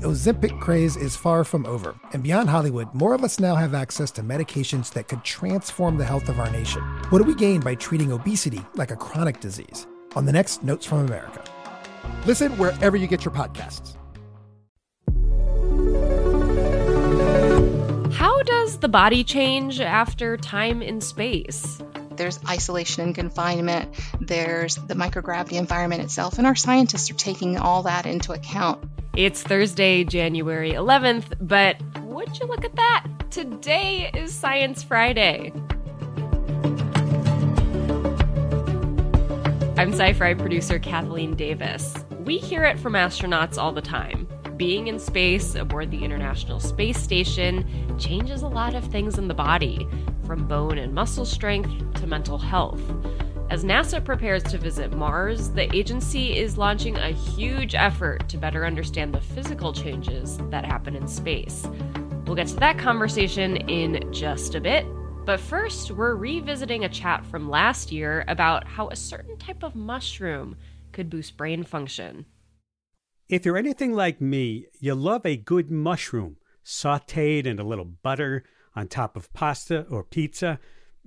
Ozempic craze is far from over, and beyond Hollywood, more of us now have access to medications that could transform the health of our nation. What do we gain by treating obesity like a chronic disease? On the next Notes from America. Listen wherever you get your podcasts. How does the body change after time in space? There's isolation and confinement. There's the microgravity environment itself, and our scientists are taking all that into account. It's Thursday, January 11th, but would you look at that? Today is Science Friday. I'm Sci-Fi producer Kathleen Davis. We hear it from astronauts all the time. Being in space aboard the International Space Station changes a lot of things in the body, from bone and muscle strength to mental health. As NASA prepares to visit Mars, the agency is launching a huge effort to better understand the physical changes that happen in space. We'll get to that conversation in just a bit, but first, we're revisiting a chat from last year about how a certain type of mushroom could boost brain function. If you're anything like me, you love a good mushroom, sautéed in a little butter on top of pasta or pizza.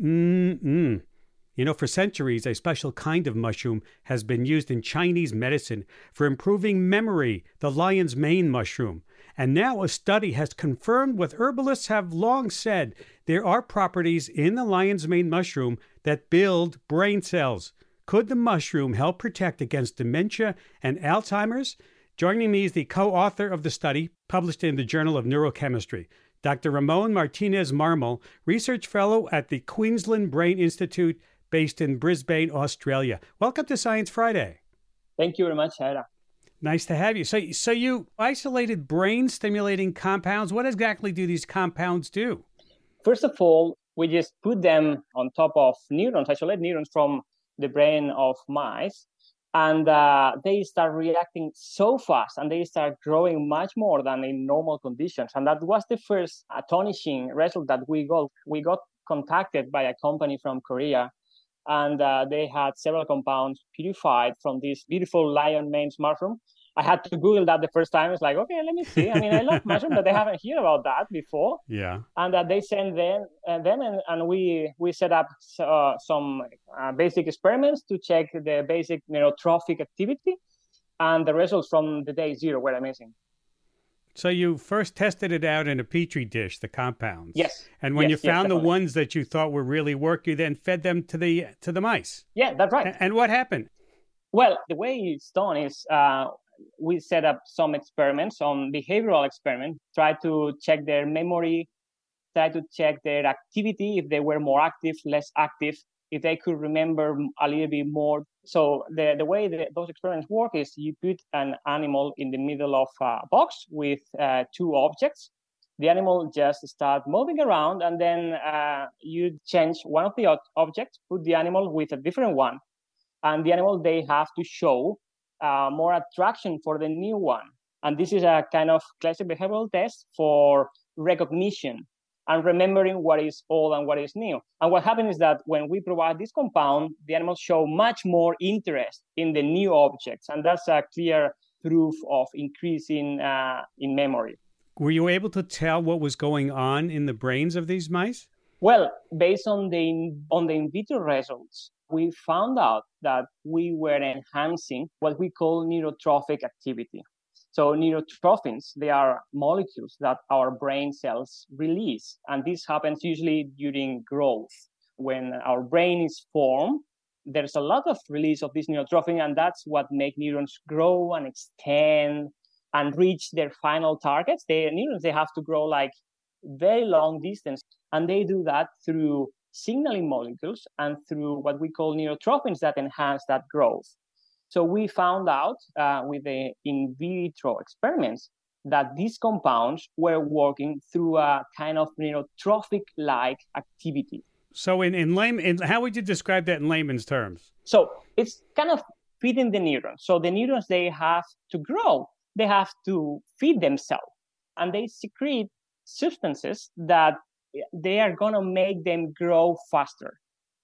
You know, for centuries, a special kind of mushroom has been used in Chinese medicine for improving memory, the lion's mane mushroom. And now a study has confirmed what herbalists have long said. There are properties in the lion's mane mushroom that build brain cells. Could the mushroom help protect against dementia and Alzheimer's? Joining me is the co-author of the study, published in the Journal of Neurochemistry, Dr. Ramon Martinez Marmol, research fellow at the Queensland Brain Institute, based in Brisbane, Australia. Welcome to Science Friday. Thank you very much, Ira. Nice to have you. So you isolated brain-stimulating compounds. What exactly do these compounds do? First of all, we just put them on top of neurons, isolate neurons from the brain of mice. And they start reacting so fast, and they start growing much more than in normal conditions. And that was the first astonishing result that we got. We got contacted by a company from Korea, and they had several compounds purified from this beautiful lion mane mushroom. I had to Google that the first time. It's like, okay, let me see. I mean, I love mushrooms, but they haven't heard about that before. Yeah. And they sent them, and we set up some basic experiments to check the basic neurotrophic activity, and the results from the day zero were amazing. So you first tested it out in a petri dish, the compounds. Yes. And when you found the definitely. ones that you thought were really work, you then fed them to the mice. Yeah, that's right. And what happened? Well, the way it's done is we set up some experiments, some behavioral experiments, try to check their memory, try to check their activity, if they were more active, less active, if they could remember a little bit more. So the way that those experiments work is you put an animal in the middle of a box with two objects. The animal just starts moving around, and then you change one of the objects, put the animal with a different one. And the animal, they have to show more attraction for the new one. And this is a kind of classic behavioral test for recognition and remembering what is old and what is new. And what happens is that when we provide this compound, the animals show much more interest in the new objects. And that's a clear proof of increase in memory. Were you able to tell what was going on in the brains of these mice? Well, based on the in vitro results, we found out that we were enhancing what we call neurotrophic activity. So neurotrophins, they are molecules that our brain cells release. And this happens usually during growth. When our brain is formed, there's a lot of release of this neurotrophin, and that's what makes neurons grow and extend and reach their final targets. The neurons, they have to grow like very long distance. And they do that through signaling molecules and through what we call neurotrophins that enhance that growth. So we found out with the in vitro experiments that these compounds were working through a kind of neurotrophic-like activity. So how would you describe that in layman's terms? So it's kind of feeding the neurons. So the neurons, they have to grow. They have to feed themselves. And they secrete substances that they are going to make them grow faster.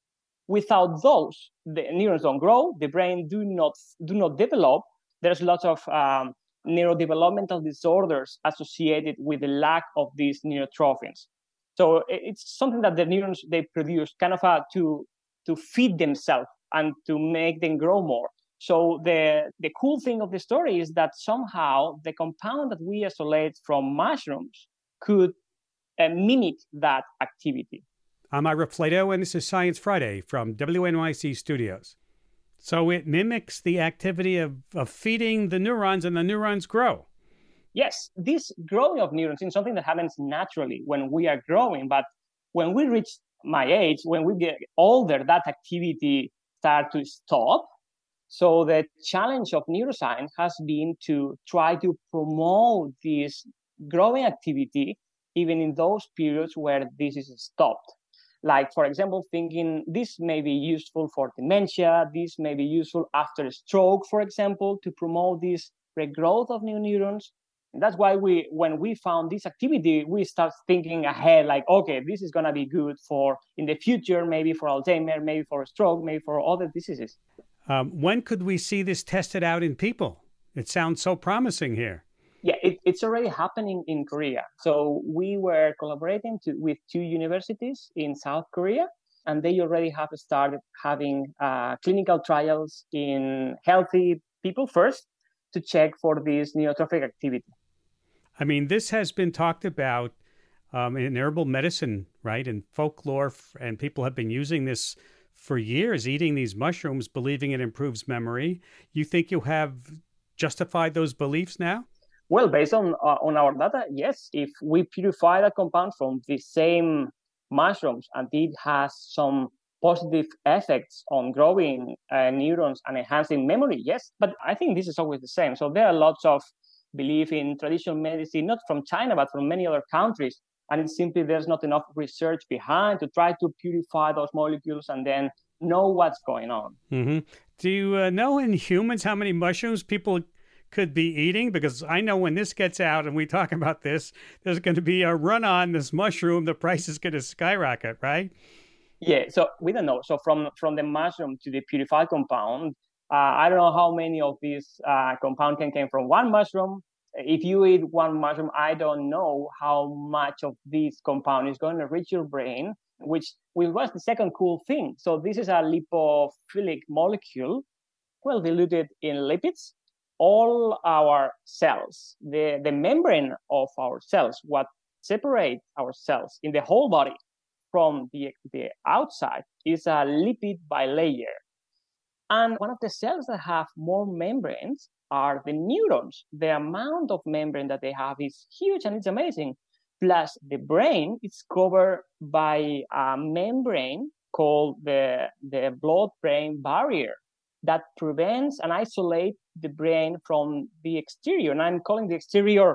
Without those, the neurons don't grow, the brain do not develop. There's lots of neurodevelopmental disorders associated with the lack of these neurotrophins. So it's something that the neurons, they produce kind of to feed themselves and to make them grow more. So the cool thing of the story is that somehow the compound that we isolate from mushrooms could mimic that activity. I'm Ira Flato, and this is Science Friday from WNYC Studios. So it mimics the activity of feeding the neurons, and the neurons grow. Yes, this growing of neurons is something that happens naturally when we are growing. But when we reach my age, when we get older, that activity starts to stop. So the challenge of neuroscience has been to try to promote this growing activity even in those periods where this is stopped. Like, for example, thinking this may be useful for dementia, this may be useful after a stroke, for example, to promote this regrowth of new neurons. And that's why when we found this activity, we start thinking ahead, like, okay, this is going to be good for in the future, maybe for Alzheimer, maybe for a stroke, maybe for other diseases. When could we see this tested out in people? It sounds so promising here. Yeah, it's already happening in Korea. So we were collaborating with 2 universities in South Korea, and they already have started having clinical trials in healthy people first to check for this neurotrophic activity. I mean, this has been talked about in herbal medicine, right, in folklore, and people have been using this for years, eating these mushrooms, believing it improves memory. You think you have justified those beliefs now? Well, based on our data, yes. If we purify that compound from the same mushrooms and it has some positive effects on growing neurons and enhancing memory, yes. But I think this is always the same. So there are lots of belief in traditional medicine, not from China, but from many other countries. And it's simply there's not enough research behind to try to purify those molecules and then know what's going on. Mm-hmm. Do you know in humans how many mushrooms people could be eating? Because I know when this gets out and we talk about this, there's going to be a run on this mushroom. The price is going to skyrocket, right? Yeah, so we don't know. So from the mushroom to the purified compound, I don't know how many of these compound can come from one mushroom. If you eat one mushroom, I don't know how much of this compound is going to reach your brain, which was the second cool thing. So this is a lipophilic molecule, well diluted in lipids. All our cells, the membrane of our cells, what separates our cells in the whole body from the outside is a lipid bilayer. And one of the cells that have more membranes are the neurons. The amount of membrane that they have is huge and it's amazing. Plus the brain is covered by a membrane called the blood-brain barrier that prevents and isolates the brain from the exterior. And I'm calling the exterior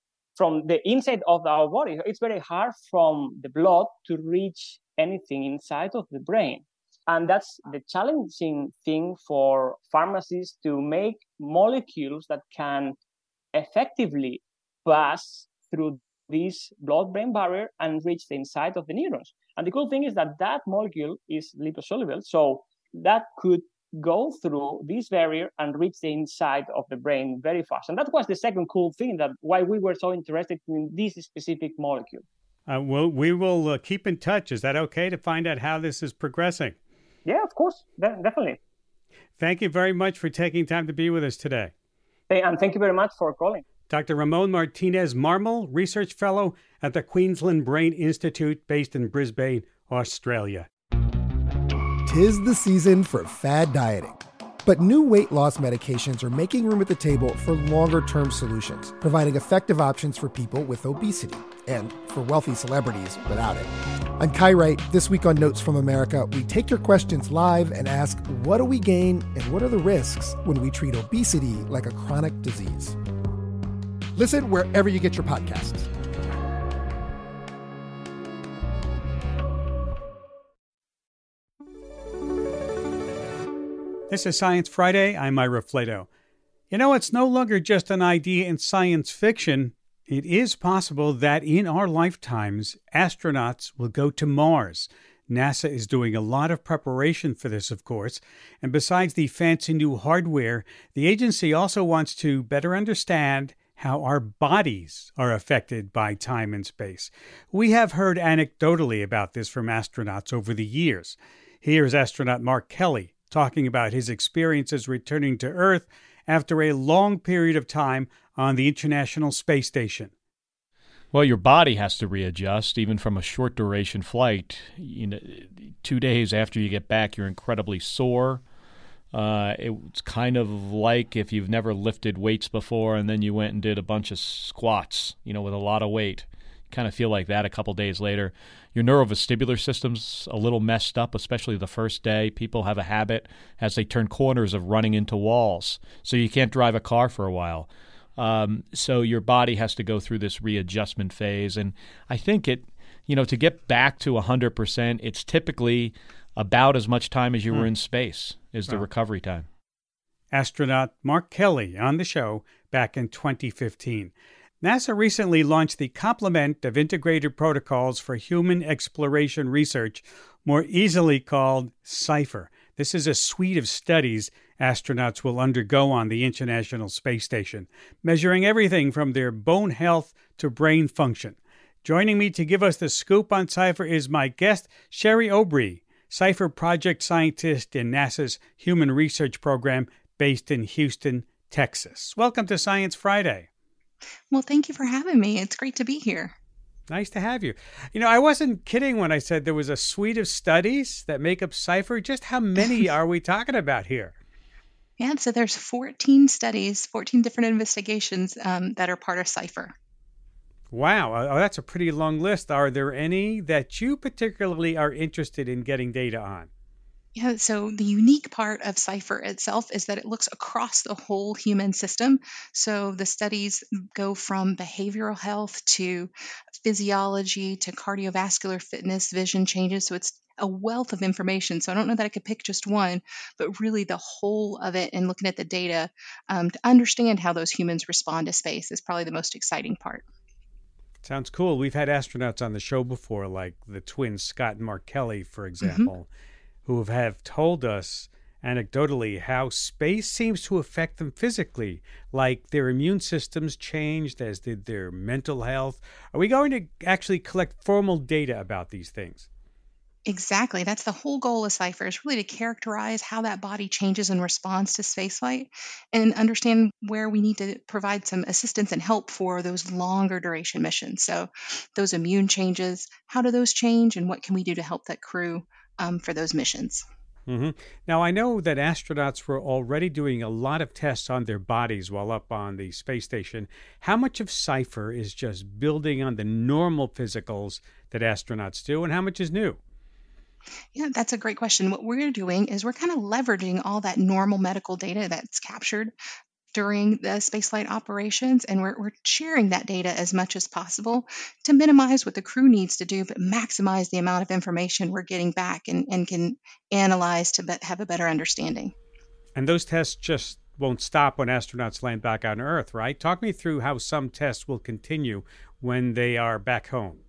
from the inside of our body. It's very hard from the blood to reach anything inside of the brain. And that's the challenging thing for pharmacists to make molecules that can effectively pass through this blood-brain barrier and reach the inside of the neurons. And the cool thing is that molecule is liposoluble, so that could go through this barrier and reach the inside of the brain very fast. And that was the second cool thing, that why we were so interested in this specific molecule. Well, we will keep in touch. Is that okay, to find out how this is progressing? Yeah, of course. Definitely. Thank you very much for taking time to be with us today. And thank you very much for calling. Dr. Ramon Martinez Marmol, Research Fellow at the Queensland Brain Institute, based in Brisbane, Australia. 'Tis the season for fad dieting. But new weight loss medications are making room at the table for longer-term solutions, providing effective options for people with obesity and for wealthy celebrities without it. I'm Kai Wright. This week on Notes from America, we take your questions live and ask, what do we gain and what are the risks when we treat obesity like a chronic disease? Listen wherever you get your podcasts. This is Science Friday. I'm Ira Flato. You know, it's no longer just an idea in science fiction. It is possible that in our lifetimes, astronauts will go to Mars. NASA is doing a lot of preparation for this, of course, and besides the fancy new hardware, the agency also wants to better understand how our bodies are affected by time and space. We have heard anecdotally about this from astronauts over the years. Here's astronaut Mark Kelly talking about his experiences returning to Earth after a long period of time on the International Space Station. Well, your body has to readjust, even from a short duration flight. 2 days after you get back, you're incredibly sore. It's kind of like if you've never lifted weights before and then you went and did a bunch of squats, with a lot of weight. You kind of feel like that a couple days later. Your neurovestibular system's a little messed up, especially the first day. People have a habit as they turn corners of running into walls, so you can't drive a car for a while. So your body has to go through this readjustment phase. And I think to get back to 100%, it's typically about as much time as you were in space is the recovery time. Astronaut Mark Kelly on the show back in 2015. NASA recently launched the complement of integrated protocols for human exploration research, more easily called CIPHER. This is a suite of studies astronauts will undergo on the International Space Station, measuring everything from their bone health to brain function. Joining me to give us the scoop on CIPHER is my guest, Sherry Obree, CIPHER project scientist in NASA's Human Research Program based in Houston, Texas. Welcome to Science Friday. Well, thank you for having me. It's great to be here. Nice to have you. I wasn't kidding when I said there was a suite of studies that make up CIPHER. Just how many are we talking about here? Yeah, so there's 14 studies, 14 different investigations that are part of CIPHER. Wow, that's a pretty long list. Are there any that you particularly are interested in getting data on? Yeah, so the unique part of CIPHER itself is that it looks across the whole human system. So the studies go from behavioral health to physiology to cardiovascular fitness, vision changes. So it's a wealth of information. So I don't know that I could pick just one, but really the whole of it and looking at the data to understand how those humans respond to space is probably the most exciting part. Sounds cool. We've had astronauts on the show before, like the twins Scott and Mark Kelly, for example, who have told us anecdotally how space seems to affect them physically, like their immune systems changed, as did their mental health. Are we going to actually collect formal data about these things? Exactly. That's the whole goal of CIPHER, is really to characterize how that body changes in response to spaceflight and understand where we need to provide some assistance and help for those longer duration missions. So those immune changes, how do those change and what can we do to help that crew for those missions? Now, I know that astronauts were already doing a lot of tests on their bodies while up on the space station. How much of CIPHER is just building on the normal physicals that astronauts do, and how much is new? Yeah, that's a great question. What we're doing is we're kind of leveraging all that normal medical data that's captured during the spaceflight operations, and we're sharing that data as much as possible to minimize what the crew needs to do, but maximize the amount of information we're getting back and can analyze to have a better understanding. And those tests just won't stop when astronauts land back on Earth, right? Talk me through how some tests will continue when they are back home.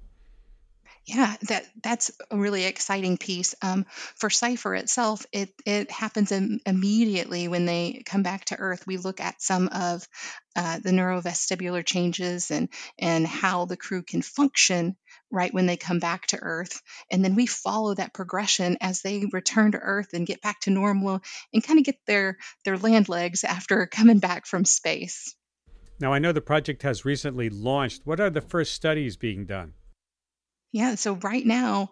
Yeah, that's a really exciting piece. For CIPHER itself, it happens immediately when they come back to Earth. We look at some of the neurovestibular changes and how the crew can function right when they come back to Earth. And then we follow that progression as they return to Earth and get back to normal and kind of get their land legs after coming back from space. Now, I know the project has recently launched. What are the first studies being done? Yeah, so right now,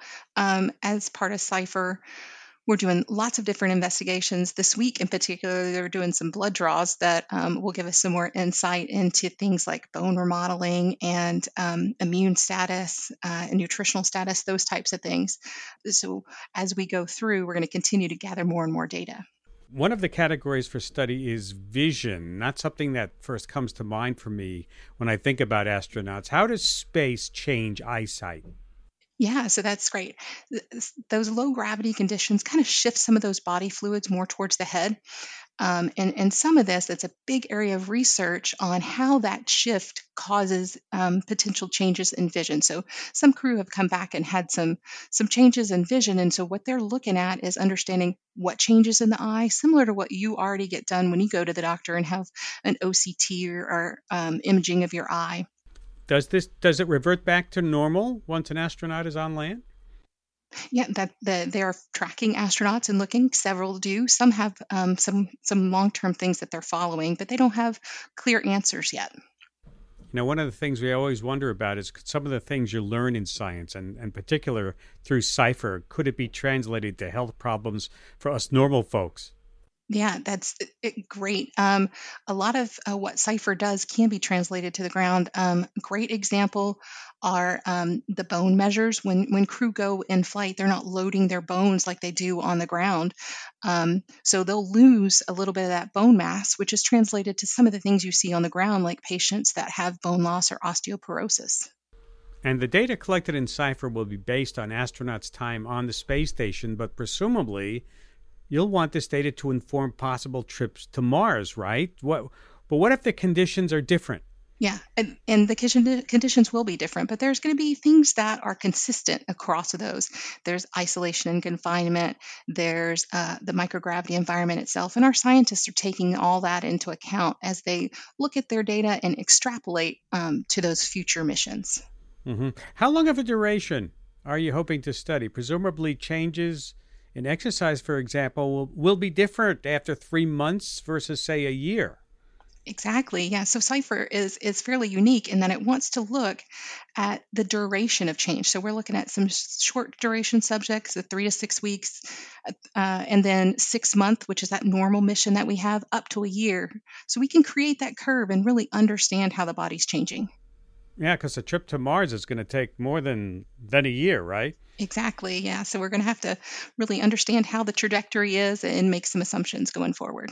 as part of CIPHER, we're doing lots of different investigations. This week in particular, they're doing some blood draws that will give us some more insight into things like bone remodeling and immune status and nutritional status, those types of things. So as we go through, we're going to continue to gather more and more data. One of the categories for study is vision, not something that first comes to mind for me when I think about astronauts. How does space change eyesight? Yeah, so that's great. Those low gravity conditions kind of shift some of those body fluids more towards the head. And some of this, it's a big area of research on how that shift causes potential changes in vision. So some crew have come back and had some changes in vision. And so what they're looking at is understanding what changes in the eye, similar to what you already get done when you go to the doctor and have an OCT or imaging of your eye. Does it revert back to normal once an astronaut is on land? Yeah, they are tracking astronauts and looking. Several do. Some have some long-term things that they're following, but they don't have clear answers yet. One of the things we always wonder about is some of the things you learn in science, and in particular through CIPHER, could it be translated to health problems for us normal folks? Yeah, that's great. A lot of what CIPHER does can be translated to the ground. Great example are the bone measures. When crew go in flight, they're not loading their bones like they do on the ground. So they'll lose a little bit of that bone mass, which is translated to some of the things you see on the ground, like patients that have bone loss or osteoporosis. And the data collected in CIPHER will be based on astronauts' time on the space station, but presumably you'll want this data to inform possible trips to Mars, right? But what if the conditions are different? Yeah, and the conditions will be different, but there's going to be things that are consistent across those. There's isolation and confinement. There's the microgravity environment itself. And our scientists are taking all that into account as they look at their data and extrapolate to those future missions. Mm-hmm. How long of a duration are you hoping to study? Presumably changes in exercise, for example, will be different after 3 months versus, say, a year. Exactly. Yeah. So CIPHER is fairly unique in that it wants to look at the duration of change. So we're looking at some short duration subjects, the 3 to 6 weeks, and then 6 months, which is that normal mission that we have, up to a year. So we can create that curve and really understand how the body's changing. Yeah, because a trip to Mars is going to take more than a year, right? Exactly. Yeah. So we're going to have to really understand how the trajectory is and make some assumptions going forward.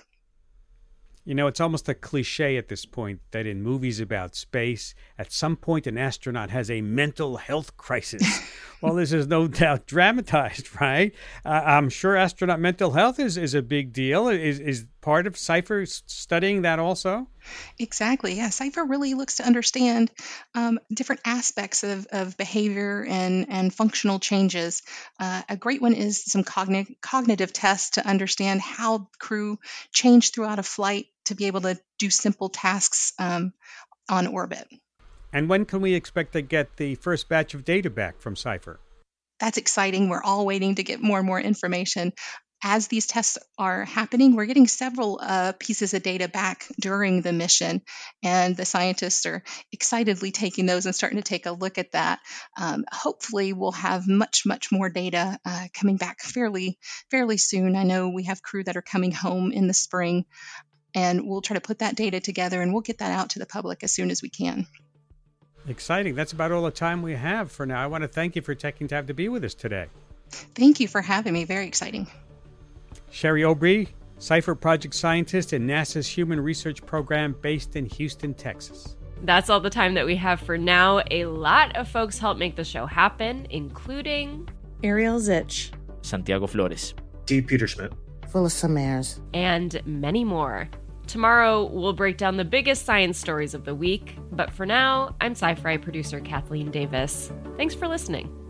It's almost a cliche at this point that in movies about space, at some point an astronaut has a mental health crisis. Well, this is no doubt dramatized, right? I'm sure astronaut mental health is a big deal. Is part of CIPHER studying that also? Exactly. Yeah. CIPHER really looks to understand different aspects of behavior and functional changes. A great one is some cognitive tests to understand how crew change throughout a flight to be able to do simple tasks on orbit. And when can we expect to get the first batch of data back from CIPHER? That's exciting. We're all waiting to get more and more information. As these tests are happening, we're getting several pieces of data back during the mission, and the scientists are excitedly taking those and starting to take a look at that. Hopefully, we'll have much more data coming back fairly soon. I know we have crew that are coming home in the spring, and we'll try to put that data together, and we'll get that out to the public as soon as we can. Exciting. That's about all the time we have for now. I want to thank you for taking time to be with us today. Thank you for having me. Very exciting. Sherry Obree, CIPHER project scientist in NASA's Human Research Program based in Houston, Texas. That's all the time that we have for now. A lot of folks helped make the show happen, including Ariel Zich, Santiago Flores, Steve Peterschmidt, Phyllis Samers, and many more. Tomorrow, we'll break down the biggest science stories of the week. But for now, I'm Sci-Fi producer Kathleen Davis. Thanks for listening.